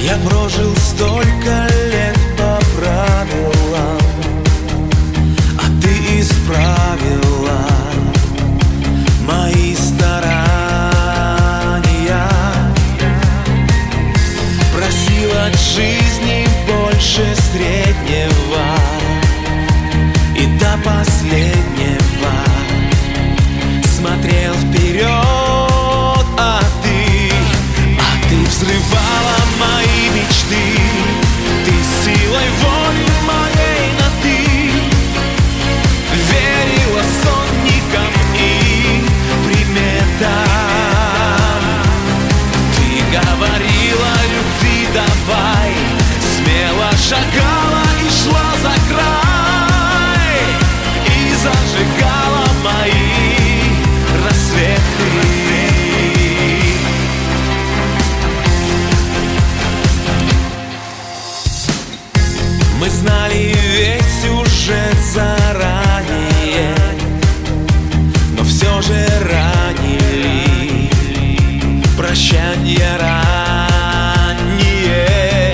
Я прожил столько лет по правилам, а ты исправила мои старания. Просил от жизни больше среднего и до последнего смотрел вперед, а ты взрывала мои мечты. Ты силой воли моей на ты верила сонникам и приметам. Ты говорила любви давай, смело шагала и шла за край, и зажигала мои рассветы. Мы знали весь сюжет заранее, но все же ранили прощанье раннее.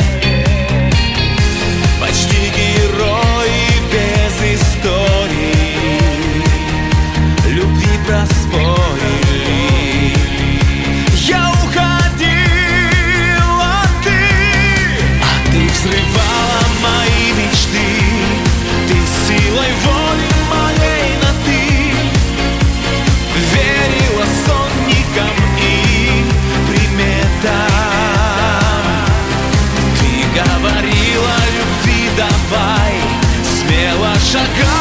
Почти герои без истории любви проспорили. Я уходил, а ты взрывала мои мечты. Ты силой воли моей на ты верила сонникам и приметам. Ты говорила любви давай, смело шагай